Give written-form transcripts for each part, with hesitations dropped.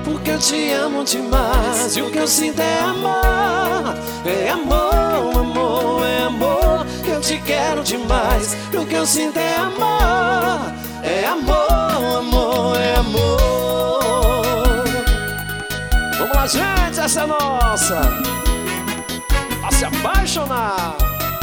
porque eu te amo demais. E o que eu sinto é amor, é amor, amor, é amor. Eu te quero demais. E o que eu sinto é amor, é amor, amor, é amor. Vamos lá, gente, essa é nossa. A se apaixonar.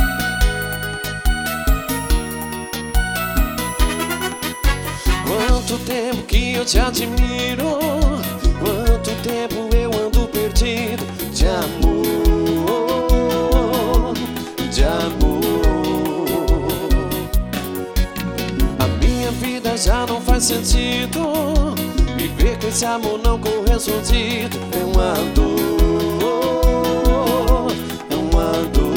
Quanto tempo que eu te admiro, quanto tempo eu ando perdido de amor, de amor. A minha vida já não faz sentido, viver com esse amor não correspondido. É uma dor, é uma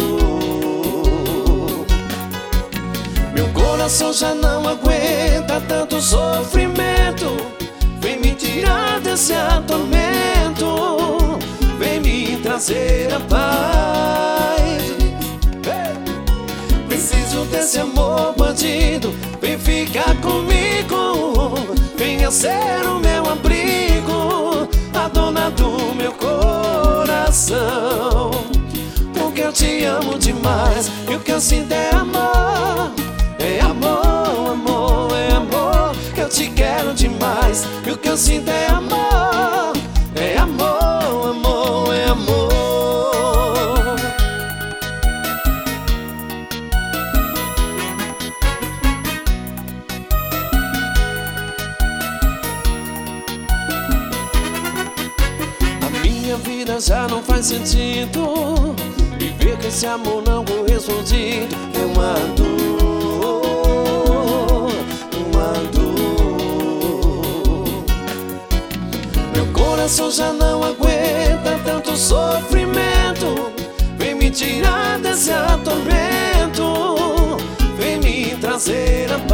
dor. Meu coração já não aguenta tanto sofrimento. Vem me tirar desse atormento, vem me trazer a paz. Preciso desse amor bandido, vem ficar comigo, venha ser o meu abrigo, a dona do meu coração. Porque eu te amo demais, e o que eu sinto é amor, é amor, amor, é amor. Eu te quero demais, e o que eu sinto é amor, é amor, amor, é amor. A minha vida já não faz sentido, viver com esse amor não correspondido. É uma dor, uma dor. Meu coração já não aguenta tanto sofrimento, vem me tirar desse atormento, vem me trazer a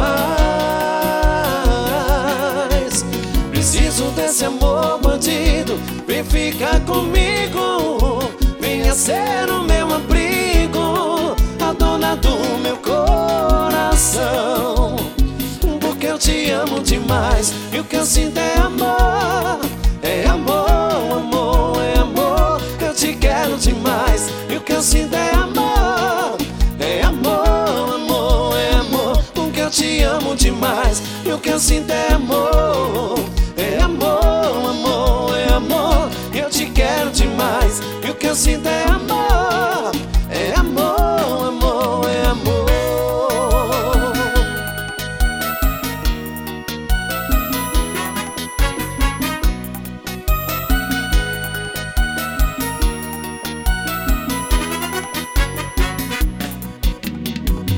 paz. Preciso desse amor bandido, vem ficar comigo, venha ser o meu abrigo, a dona do meu coração. Porque eu te amo demais, e o que eu sinto é amor, é amor, amor, é amor. Eu te quero demais, e o que eu sinto é amor, é amor, amor, é amor. Porque eu te amo demais, e o que eu sinto é amor, é amor, amor, é amor. Eu te quero demais, e o que eu sinto é amor,